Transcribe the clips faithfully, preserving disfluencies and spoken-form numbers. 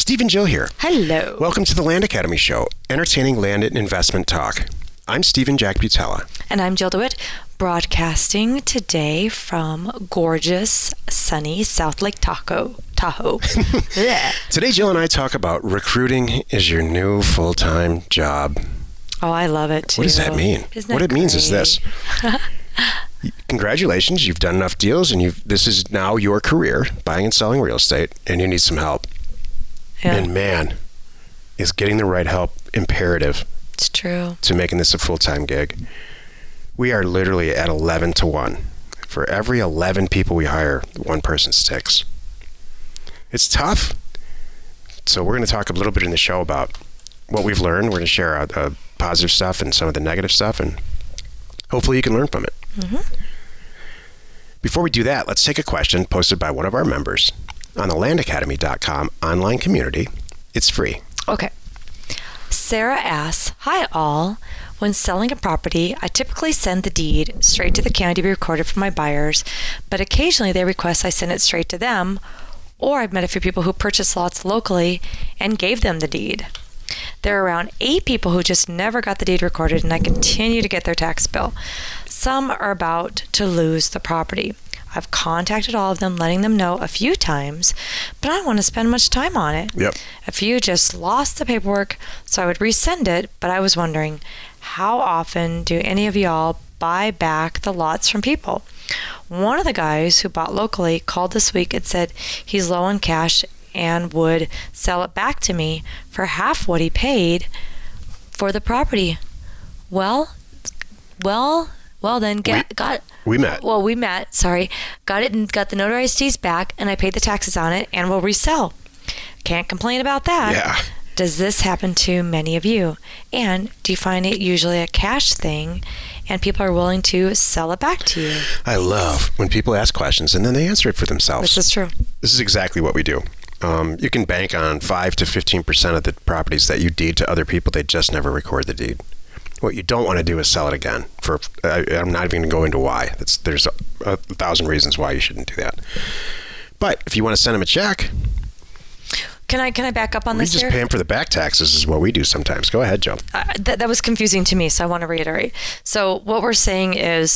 Steve and Jill here. Hello. Welcome to the Land Academy Show, entertaining land and investment talk. I'm Stephen Jack Butella. And I'm Jill DeWitt, broadcasting today from gorgeous, sunny South Lake Tahoe. Tahoe. Today, Jill and I talk about recruiting is your new full-time job. Oh, I love it, too. What does that mean? Isn't what that it means is great? this. Congratulations, you've done enough deals, and you've this is now your career, buying and selling real estate, and you need some help. Yeah. And man, is getting the right help imperative It's true. to making this a full-time gig. We are literally at eleven to one. For every eleven people we hire, one person sticks. It's tough. So we're going to talk a little bit in the show about what we've learned. We're going to share our, uh, positive stuff and some of the negative stuff, and hopefully you can learn from it. Mm-hmm. Before we do that, let's take a question posted by one of our members on the land academy dot com online community. It's free. Okay. Sarah asks, hi all. When selling a property, I typically send the deed straight to the county to be recorded for my buyers, but occasionally they request I send it straight to them, or I've met a few people who purchased lots locally and gave them the deed. There are around eight people who just never got the deed recorded, and I continue to get their tax bill. Some are about to lose the property. I've contacted all of them, letting them know a few times, but I don't want to spend much time on it. Yep. A few just lost the paperwork, so I would resend it, but I was wondering, how often do any of y'all buy back the lots from people? One of the guys who bought locally called this week and said he's low on cash and would sell it back to me for half what he paid for the property. Well, well, well then get, We- got... We met. Well, we met, sorry. Got it and got the notarized deeds back, and I paid the taxes on it and will resell. Can't complain about that. Yeah. Does this happen to many of you? And do you find it usually a cash thing and people are willing to sell it back to you? I love when people ask questions and then they answer it for themselves. This is true. This is exactly what we do. Um, you can bank on five to fifteen percent of the properties that you deed to other people. They just never record the deed. What you don't want to do is sell it again. For I, I'm not even going to go into why. That's, there's a, a thousand reasons why you shouldn't do that. But if you want to send them a check, Can I can I back up on we this just here? pay them for the back taxes is what we do sometimes. Go ahead, Joe. Uh, that, that was confusing to me, so I want to reiterate. So what we're saying is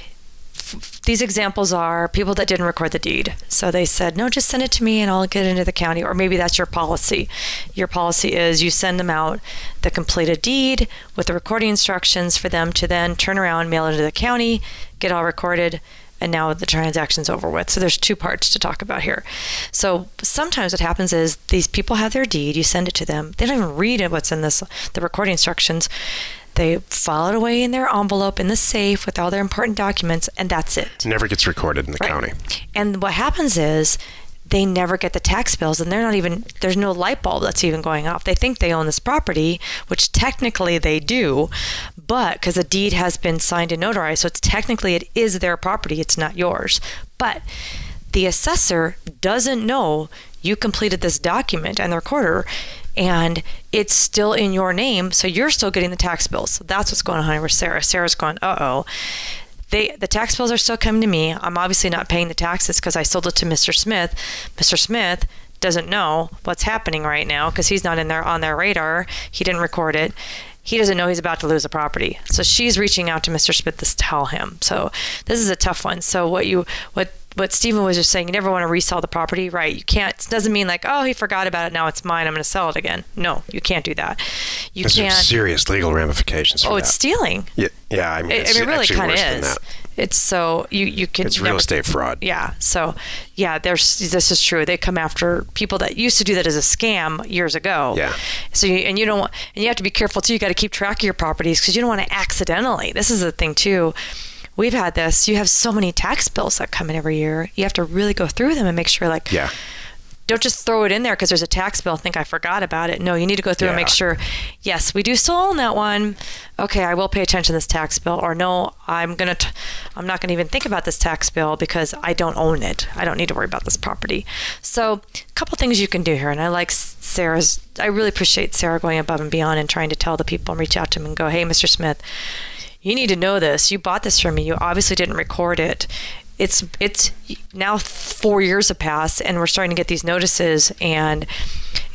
f- these examples are people that didn't record the deed. So they said, no, just send it to me and I'll get it into the county. Or maybe that's your policy. Your policy is you send them out the completed deed with the recording instructions for them to then turn around, mail it to the county, get all recorded, and now the transaction's over with. So there's two parts to talk about here. So sometimes what happens is these people have their deed, you send it to them, they don't even read it, what's in this, the recording instructions. They file it away in their envelope in the safe with all their important documents, and that's it. It never gets recorded in the Right. county. And what happens is they never get the tax bills, and they're not even, there's no light bulb that's even going off. They think they own this property, which technically they do, but because the deed has been signed and notarized, so it's technically it is their property, it's not yours. But the assessor doesn't know you completed this document and the recorder, and it's still in your name, so you're still getting the tax bills. So that's what's going on here with Sarah. Sarah's going, uh-oh. They, the tax bills are still coming to me. I'm obviously not paying the taxes because I sold it to Mister Smith. Mister Smith doesn't know what's happening right now because he's not in there on their radar. He didn't record it. He doesn't know he's about to lose a property. So she's reaching out to Mister Smith to tell him. So this is a tough one. So what you what what Stephen was just saying, you never want to resell the property, right? You can't. It doesn't mean like, oh, he forgot about it, now it's mine, I'm going to sell it again. No, you can't do that. You There's can't. some serious legal ramifications for Oh, that. it's stealing. Yeah, yeah, I mean, It, it's I mean, it really actually kind of worse than is. that. It's so you you can. It's real never- estate fraud. Yeah. So yeah, there's this is true. They come after people that used to do that as a scam years ago. Yeah. So you, and you don't want, and you have to be careful too. You got to keep track of your properties because you don't want to accidentally. This is the thing too. We've had this. You have so many tax bills that come in every year. You have to really go through them and make sure, like, Yeah. don't just throw it in there because there's a tax bill. Think I forgot about it. No, you need to go through and make Yeah. sure, yes, we do still own that one. Okay, I will pay attention to this tax bill. Or no, I'm gonna, t- I'm not gonna even think about this tax bill because I don't own it. I don't need to worry about this property. So, a couple things you can do here, and I like Sarah's. I really appreciate Sarah going above and beyond and trying to tell the people and reach out to them and go, hey, Mister Smith, you need to know this. You bought this from me. You obviously didn't record it. It's it's now four years have passed, and we're starting to get these notices, and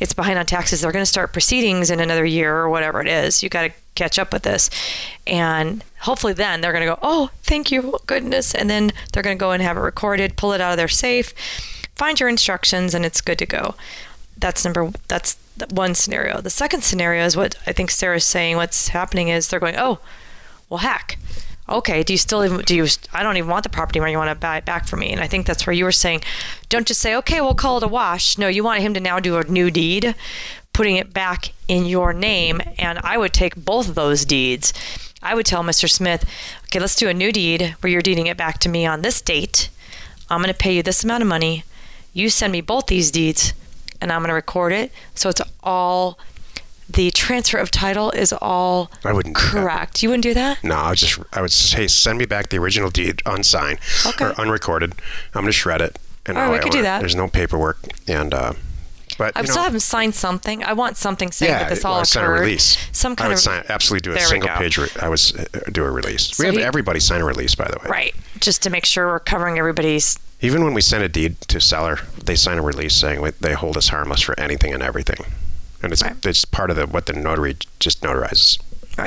it's behind on taxes. They're going to start proceedings in another year or whatever it is. You got to catch up with this. And hopefully then they're going to go, oh, thank you, goodness. And then they're going to go and have it recorded, pull it out of their safe, find your instructions, and it's good to go. That's number, that's one scenario. The second scenario is what I think Sarah's saying. What's happening is they're going, oh, well, heck. Okay, do you still even, do you, I don't even want the property where you want to buy it back for me. And I think that's where you were saying, don't just say, okay, we'll call it a wash. No, you want him to now do a new deed, putting it back in your name. And I would take both of those deeds. I would tell Mister Smith, okay, let's do a new deed where you're deeding it back to me on this date. I'm going to pay you this amount of money. You send me both these deeds and I'm going to record it. So it's all, the transfer of title is all I wouldn't correct. You wouldn't do that? No, I would just I would say send me back the original deed unsigned Okay. or unrecorded. I'm going to shred it. And All right, I'll- we could do that. There's no paperwork, and uh, but I you still know, haven't signed something. I want something saying yeah, that this well, all I occurred. sign a release. Some I kind would of sign, absolutely do a There we single go. page. Re- I would uh, do a release. So we have he- everybody sign a release, by the way. right, just to make sure we're covering everybody's. Even when we send a deed to seller, they sign a release saying we- they hold us harmless for anything and everything, and it's Right. it's part of the what the notary just notarizes. Right.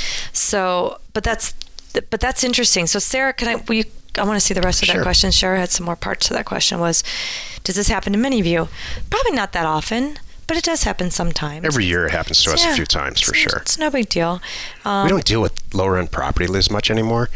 So, but that's but that's interesting. So, Sarah, can I? Will you, I want to see the rest of that Sure. question. Sarah had some more parts to that question. Was, does this happen to many of you? Probably not that often, but it does happen sometimes. Every year it happens to us Yeah. a few times for It's- sure. It's no big deal. Um, We don't deal with lower end property as much anymore.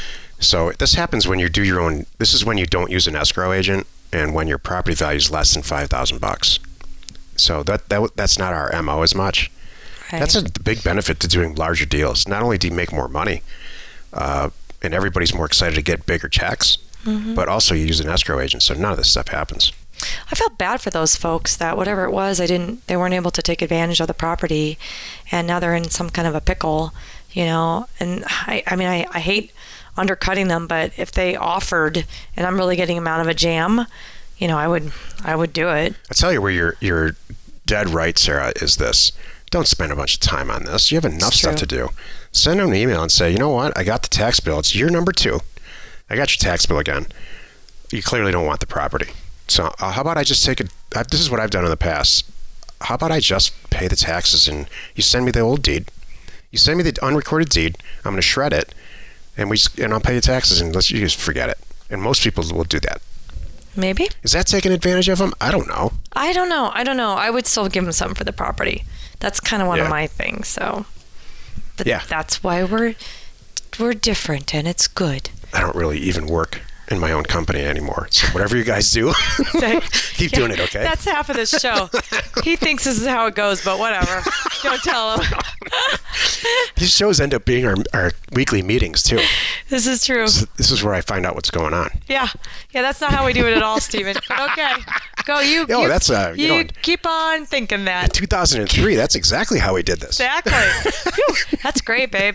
So this happens when you do your own. This is when you don't use an escrow agent, and when your property value is less than five thousand bucks. So that that that's not our M O as much. right. That's a big benefit to doing larger deals. Not only do you make more money, uh, and everybody's more excited to get bigger checks, Mm-hmm. but also you use an escrow agent, so none of this stuff happens. I felt bad for those folks that whatever it was, I didn't, they weren't able to take advantage of the property, and now they're in some kind of a pickle, you know. And I, I mean, I, I hate undercutting them, but if they offered, and I'm really getting them out of a jam, you know, I would, I would do it. I tell you where you're you're dead right, Sarah, is this. Don't spend a bunch of time on this. You have enough It's stuff true. to do. Send them an email and say, you know what? I got the tax bill. It's year number two. I got your tax bill again. You clearly don't want the property. So uh, how about I just take it? I, this is what I've done in the past. How about I just pay the taxes and you send me the old deed? You send me the unrecorded deed. I'm going to shred it, and we just, and I'll pay the taxes, and let's you just forget it. And most people will do that. Maybe. Is that taking advantage of them? I don't know. I don't know. I don't know. I would still give them something for the property. That's kind of one Yeah. of my things. So, but Yeah. that's why we're we're different, and it's good. I don't really even work in my own company anymore. So whatever you guys do, keep doing it, okay? That's half of this show. He thinks this is how it goes, but whatever. Don't tell him. These shows end up being our, our weekly meetings too. This is true. So this is where I find out what's going on. Yeah, yeah. That's not how we do it at all, Stephen. But okay, go you. Oh, you, that's, uh, you you know- keep on thinking In that. two thousand three, that's exactly how we did this. Exactly. Phew, that's great, babe.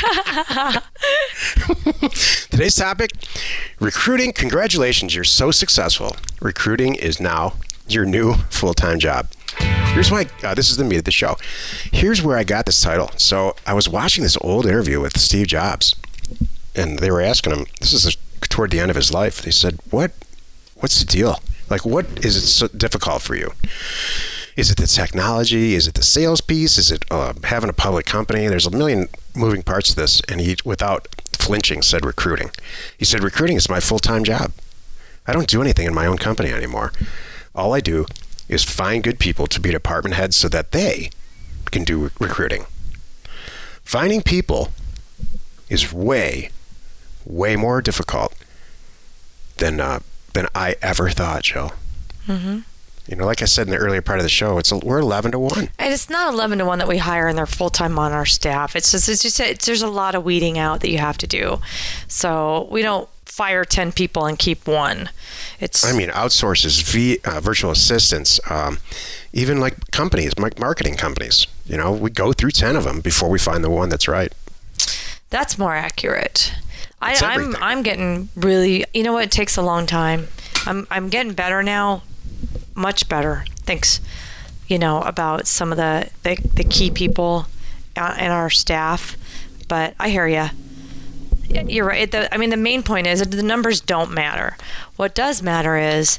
Today's topic, recruiting. Congratulations, you're so successful. Recruiting is now your new full-time job. Here's why, uh, this is the meat of the show. Here's where I got this title. So I was watching this old interview with Steve Jobs, and they were asking him, this is toward the end of his life, they said, what, what's the deal? Like, what is it so difficult for you? Is it the technology? Is it the sales piece? Is it uh, having a public company? There's a million moving parts to this, and he, without flinching, said recruiting. He said, recruiting is my full-time job. I don't do anything in my own company anymore. All I do is find good people to be department heads so that they can do recruiting. Finding people is way, way more difficult than uh, than I ever thought, Jill. Mm-hmm. You know, like I said in the earlier part of the show, it's a, we're eleven to one. And it's not eleven to one that we hire and they're full time on our staff. It's just, it's just, it's, there's a lot of weeding out that you have to do. So we don't fire ten people and keep one. It's, I mean, outsources, v, uh, virtual assistants, um, even like companies, like marketing companies. You know, we go through ten of them before we find the one that's right. that's more accurate. I, It's I'm, everything. I'm getting really, you know what? It takes a long time. I'm, I'm getting better now. Much better. Thanks. You know, about some of the, the, the key people uh, in our staff. But I hear you. You're right. The, I mean, the main point is that the numbers don't matter. What does matter is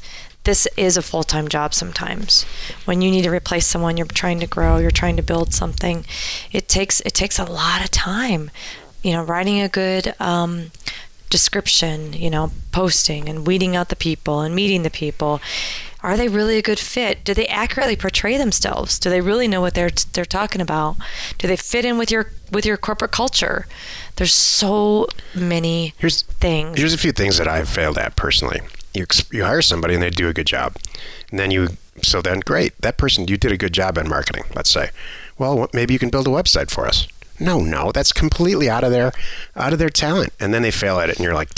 this is a full-time job sometimes. When you need to replace someone, you're trying to grow, you're trying to build something, it takes it takes a lot of time. You know, writing a good um, description, you know, posting and weeding out the people and meeting the people. Are they really a good fit? Do they accurately portray themselves? Do they really know what they're they're talking about? Do they fit in with your with your corporate culture? There's so many here's, things. Here's a few things that I've failed at personally. You you hire somebody and they do a good job, and then you so then great, that person, you did a good job in marketing. Let's say, well, maybe you can build a website for us. No, no, that's completely out of their out of their talent, and then they fail at it, and you're like,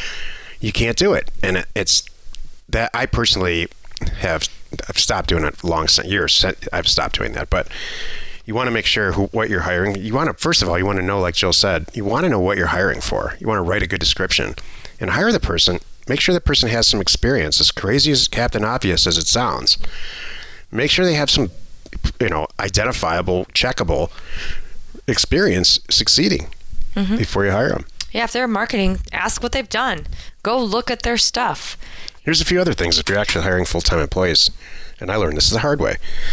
you can't do it. And it, it's that I personally have I've stopped doing it long years. I've stopped doing that, but you want to make sure who, what you're hiring. You want to first of all, you want to know, like Jill said, you want to know what you're hiring for. You want to write a good description and hire the person. Make sure the person has some experience. As crazy as Captain Obvious as it sounds, make sure they have some, you know, identifiable, checkable experience succeeding mm-hmm. before you hire them. Yeah, if they're marketing, ask what they've done. Go look at their stuff. Here's a few other things. If you're actually hiring full-time employees, and I learned this the hard way,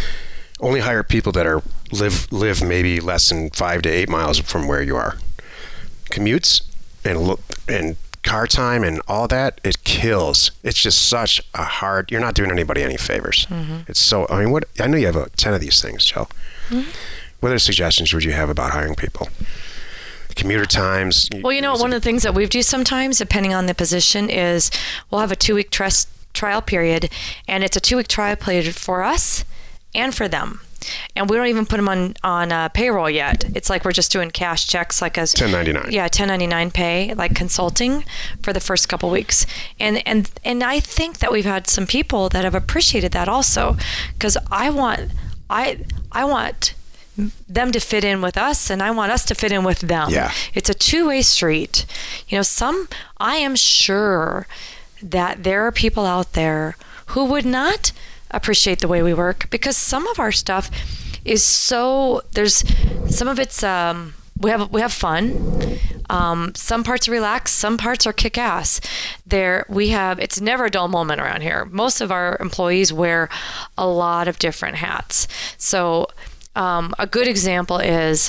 only hire people that are live live maybe less than five to eight miles from where you are. Commutes and look and car time and all that, it kills. It's just such a hard. You're not doing anybody any favors. Mm-hmm. It's so. I mean, what I know you have a ten of these things, Jill. Mm-hmm. What other suggestions would you have about hiring people? Commuter times. Well, you know, one of the things that we do sometimes, depending on the position, is we'll have a two-week trust trial period, and it's a two-week trial period for us and for them. And we don't even put them on on uh, payroll yet. It's like we're just doing cash checks, like as ten ninety-nine. Yeah, ten ninety-nine pay, like consulting for the first couple weeks. And and and I think that we've had some people that have appreciated that also, because I want I I want them to fit in with us, and I want us to fit in with them. Yeah. It's a two-way street. You know, some I am sure that there are people out there who would not appreciate the way we work, because some of our stuff is so there's some of it's um we have we have fun, um some parts are relaxed, some parts are kick-ass. There we have it's never a dull moment around here. Most of our employees wear a lot of different hats. So um a good example is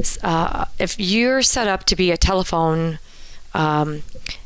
uh if you're set up to be a telephone um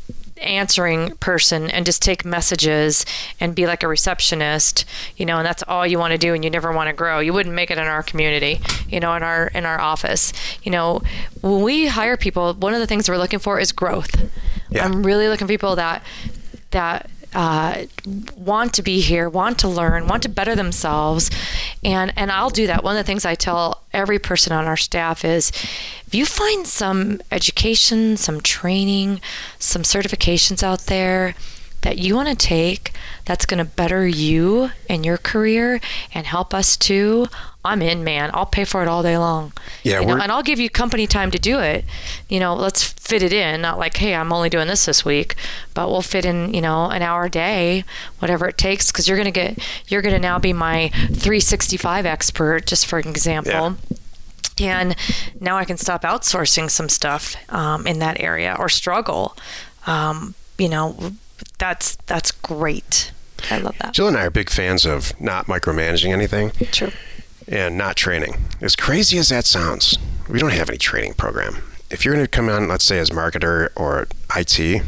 answering person and just take messages and be like a receptionist, you know, and that's all you want to do and you never want to grow, you wouldn't make it in our community, you know, in our in our office. You know, when we hire people, one of the things we're looking for is growth. Yeah. I'm really looking for people that that uh, want to be here, want to learn, want to better themselves, and and I'll do that. One of the things I tell every person on our staff is, if you find some education, some training, some certifications out there that you want to take that's going to better you and your career and help us too, I'm in, man. I'll pay for it all day long. Yeah, you know, and I'll give you company time to do it. You know, let's fit it in. Not like, hey, I'm only doing this this week, but we'll fit in, you know, an hour a day, whatever it takes, because you're going to get, you're going to now be my three sixty-five expert, just for an example. Yeah. And now I can stop outsourcing some stuff um, in that area or struggle. Um, you know, that's that's great. I love that. Jill and I are big fans of not micromanaging anything. True. And not training. As crazy as that sounds, we don't have any training program. If you're going to come on, let's say as marketer or I T,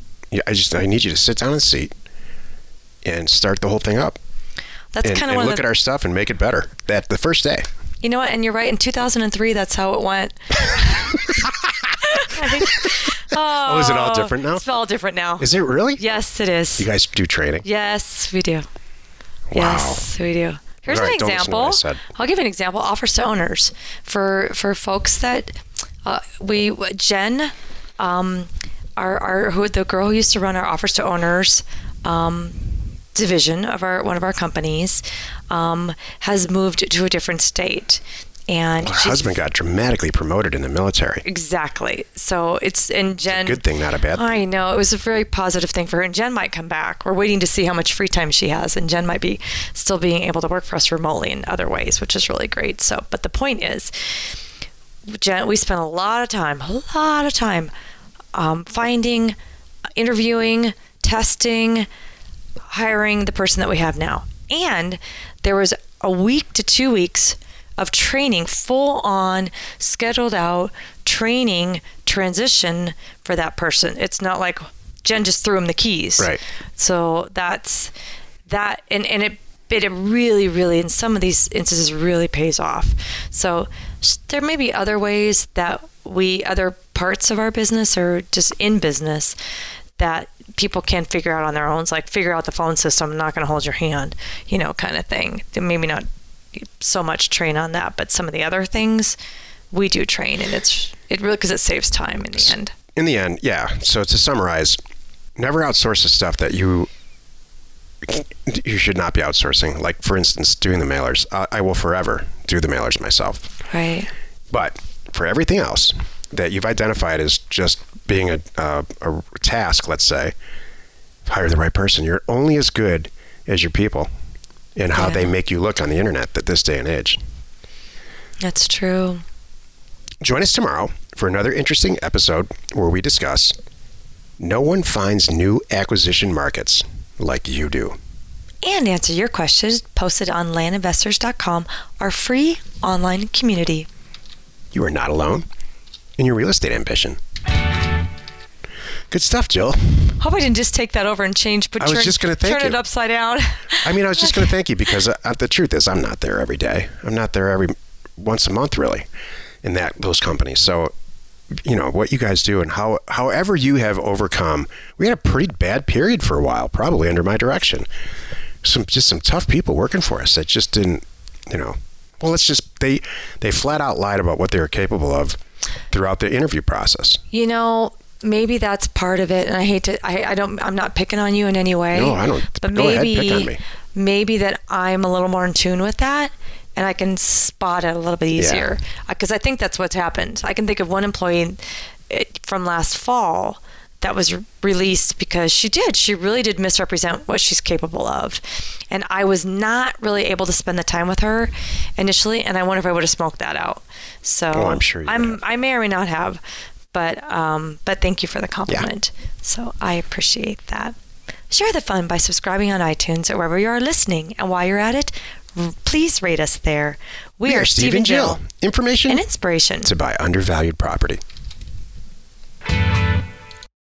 I just I need you to sit down in the seat and start the whole thing up. That's and, kind of and one look of the, at our stuff and make it better. That the first day. You know what? And you're right. In two thousand three, that's how it went. oh, oh, is it all different now? It's all different now. Is it really? Yes, it is. You guys do training? Yes, we do. Wow. Yes, we do. Here's right, an example. I'll give you an example. Offers to owners for for folks that uh, we Jen, um, our our who the girl who used to run our offers to owners um, division of our one of our companies, um, has moved to a different state. And well, her husband got dramatically promoted in the military. Exactly. So it's and Jen. It's a good thing, not a bad thing. I know, it was a very positive thing for her. And Jen might come back. We're waiting to see how much free time she has, and Jen might be still being able to work for us remotely in other ways, which is really great. So, but the point is, Jen, we spent a lot of time, a lot of time, um, finding, interviewing, testing, hiring the person that we have now. And there was a week to two weeks of training, full on, scheduled out training transition for that person. It's not like Jen just threw him the keys. Right. So that's that. And, and it, it really, really, in some of these instances, really pays off. So there may be other ways that we, other parts of our business or just in business that people can figure out on their own. It's like figure out the phone system, I'm not going to hold your hand, you know, kind of thing. Maybe not so much train on that, but some of the other things we do train, and it's it really because it saves time in the end. In the end, yeah. So to summarize, never outsource the stuff that you you should not be outsourcing. Like, for instance, doing the mailers. I, I will forever do the mailers myself. Right. But for everything else that you've identified as just being a, uh, a task, let's say, hire the right person. You're only as good as your people and how Yeah. they make you look on the internet at this day and age. That's true. Join us tomorrow for another interesting episode where we discuss no one finds new acquisition markets like you do. And answer your questions posted on land investors dot com, our free online community. You are not alone in your real estate ambition. Good stuff, Jill. Hope I didn't just take that over and change, but I was turn, just gonna thank turn it you. upside down. I mean, I was just going to thank you because uh, the truth is I'm not there every day. I'm not there every once a month, really, in that those companies. So, you know, what you guys do and how however you have overcome. We had a pretty bad period for a while, probably under my direction. Some just some tough people working for us that just didn't, you know. Well, it's just they they flat out lied about what they were capable of throughout the interview process. You know, maybe that's part of it, and I hate to. I, I don't. I'm not picking on you in any way. No, I don't. But Go ahead, maybe, pick on me. maybe that I'm a little more in tune with that, and I can spot it a little bit easier. Because I think that's what's happened. I can think of one employee it, from last fall that was re- released because she did. She really did misrepresent what she's capable of, and I was not really able to spend the time with her initially. And I wonder if I would have smoked that out. So Oh, I'm sure you would I'm. have. I may or may not have. But um, but thank you for the compliment. So I appreciate that. Share the fun by subscribing on iTunes or wherever you are listening. And while you're at it, r- please rate us there. We, We are Steve and Jill. Information and inspiration. to buy undervalued property.